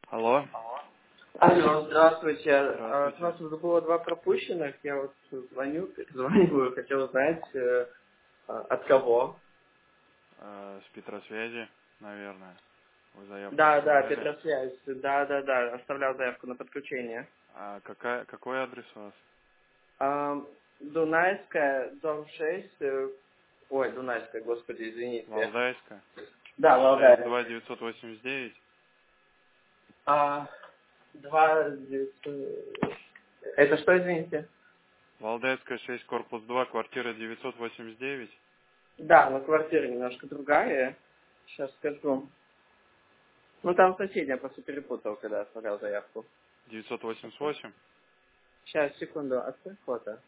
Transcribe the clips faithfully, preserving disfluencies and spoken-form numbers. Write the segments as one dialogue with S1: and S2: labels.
S1: Алло,
S2: Алло, здравствуйте. А, С
S1: здравствуйте.
S2: вас уже было два пропущенных. Я вот звоню, перезваниваю, хотел узнать, э, а, от кого.
S1: Э, с Петросвязи, наверное. Вы заявку
S2: Да, да,
S1: оставляли.
S2: Петросвязь. Да, да, да, оставлял заявку на подключение.
S1: А какая, какой адрес у вас?
S2: А, Дунайская, дом шесть. э, Ой, Дунайская, господи, извините.
S1: Валдайская.
S2: Да,
S1: шесть
S2: Валдая.
S1: два девятьсот восемьдесят девять.
S2: А, два... девятьсот. Это что, извините?
S1: Валдайская шесть, корпус два, квартира девятьсот восемьдесят девять.
S2: Да, но квартира немножко другая. Сейчас скажу. Ну, там соседняя, просто перепутал, когда оставлял заявку.
S1: девятьсот восемьдесят восемь.
S2: Сейчас, секунду, открой фото.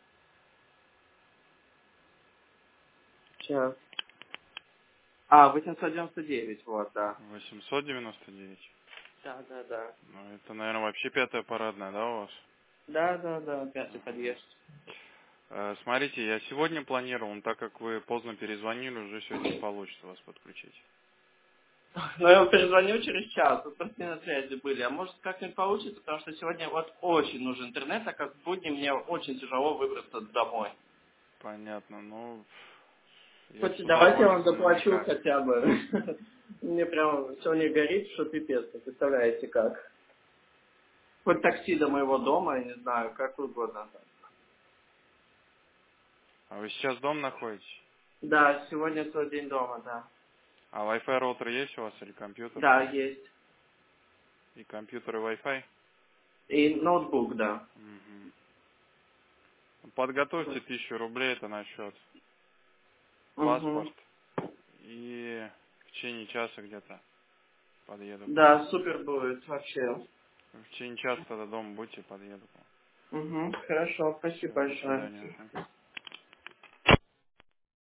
S2: Сейчас. А, восемьсот девяносто девять, вот, да.
S1: восемьсот девяносто девять.
S2: Да, да, да.
S1: Ну, это, наверное, вообще пятая парадная, да, у вас?
S2: Да, да, да, пятый
S1: Мгм.
S2: подъезд.
S1: Э, смотрите, я сегодня планировал, но так как вы поздно перезвонили, уже сегодня не получится вас подключить.
S2: Но я перезвонил через час, вот просто не на связи были. А может как-нибудь получится, потому что сегодня вот очень нужен интернет, так как в будни мне очень тяжело выбраться домой.
S1: Понятно, ну, я
S2: Хоть
S1: с
S2: давайте я вам
S1: удовольствием, но
S2: заплачу
S1: никак.
S2: хотя бы. Мне прям все не горит, что пипец, вы представляете как. Хоть такси до моего дома, я не знаю, как угодно.
S1: А вы сейчас дома находитесь?
S2: Да, сегодня тот день дома, да.
S1: А Wi-Fi роутер есть у вас или компьютер?
S2: Да, есть.
S1: И компьютер и Wi-Fi?
S2: И ноутбук, да.
S1: Мгм. Подготовьте тысячу рублей, это на счет.
S2: Угу.
S1: Паспорт. И в течение часа где-то подъеду к вам.
S2: Да, супер будет вообще.
S1: В течение часа тогда дома будьте, подъеду к вам.
S2: Угу. Хорошо, спасибо
S1: Все, до
S2: большое.
S1: свидания. Ага.